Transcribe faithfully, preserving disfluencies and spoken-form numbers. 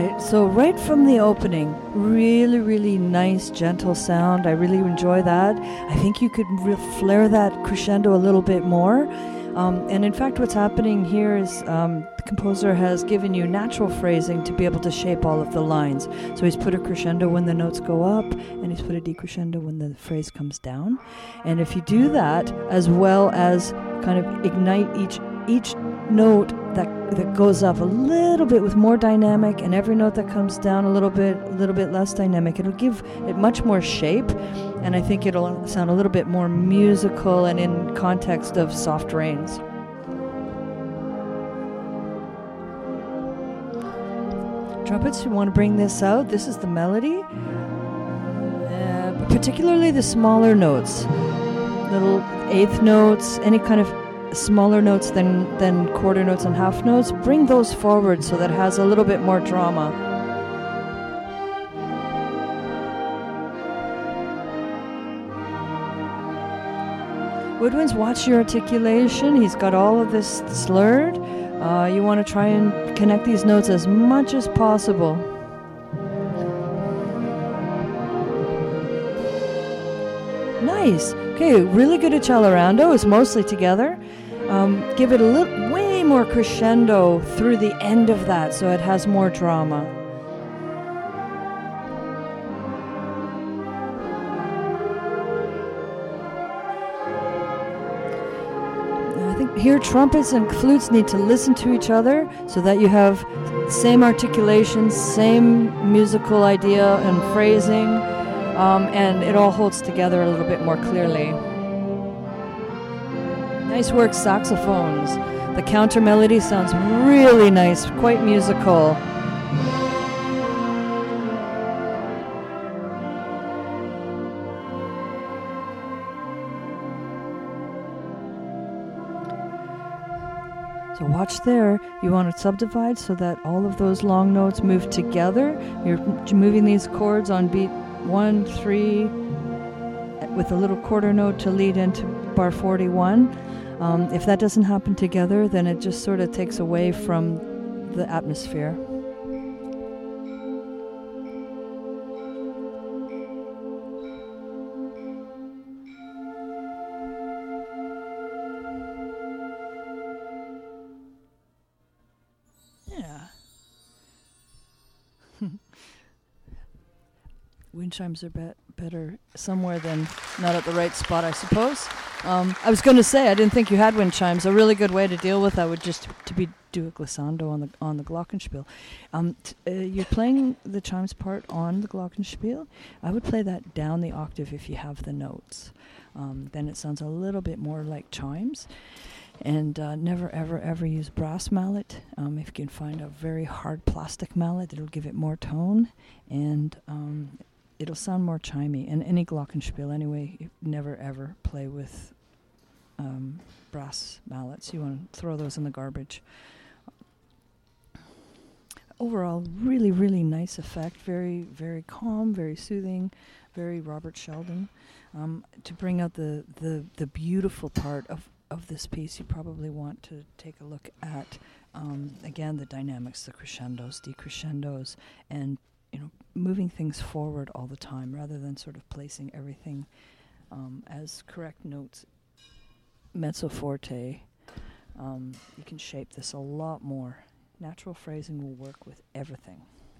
right, so right from the opening, really, really nice, gentle sound. I really enjoy that. I think you could re- flare that crescendo a little bit more. Um, and in fact, what's happening here is um, the composer has given you natural phrasing to be able to shape all of the lines. So he's put a crescendo when the notes go up, and he's put a decrescendo when the phrase comes down. And if you do that, as well as kind of ignite each each note that that goes up a little bit with more dynamic, and every note that comes down a little bit, a little bit less dynamic, it'll give it much more shape, and I think it'll sound a little bit more musical and in context of Soft Rains. Trumpets, you want to bring this out. This is the melody, uh, particularly the smaller notes, little eighth notes, any kind of smaller notes than, than quarter notes and half notes. Bring those forward so that it has a little bit more drama. Woodwinds, watch your articulation. He's got all of this slurred. Uh, you want to try and connect these notes as much as possible. Nice. Okay, really good accelerando. It's mostly together. Um, give it a little, way more crescendo through the end of that, so it has more drama. I think here trumpets and flutes need to listen to each other so that you have same articulation, same musical idea and phrasing, um, and it all holds together a little bit more clearly. Nice work, saxophones. The counter melody sounds really nice, quite musical. So watch there. You want to subdivide so that all of those long notes move together. You're moving these chords on beat one, three, with a little quarter note to lead into bar forty-one. Um, if that doesn't happen together, then it just sort of takes away from the atmosphere. Yeah. Wind chimes are be- better somewhere than not at the right spot, I suppose. Um, I was going to say, I didn't think you had wind chimes. A really good way to deal with that would just to be do a glissando on the on the glockenspiel. Um, t- uh, you're playing the chimes part on the glockenspiel. I would play that down the octave if you have the notes. Um, then it sounds a little bit more like chimes. And uh, never, ever, ever use brass mallet. Um, if you can find a very hard plastic mallet, it'll give it more tone, and um, it'll sound more chimey. And any glockenspiel, anyway, you never, ever play with um, brass mallets. You want to throw those in the garbage. Overall, really, really nice effect. Very, very calm, very soothing, very Robert Sheldon. Um, to bring out the, the, the beautiful part of of this piece, you probably want to take a look at, um, again, the dynamics, the crescendos, decrescendos, and, you know, moving things forward all the time rather than sort of placing everything um, as correct notes, mezzo forte. Um, you can shape this a lot more. Natural phrasing will work with everything.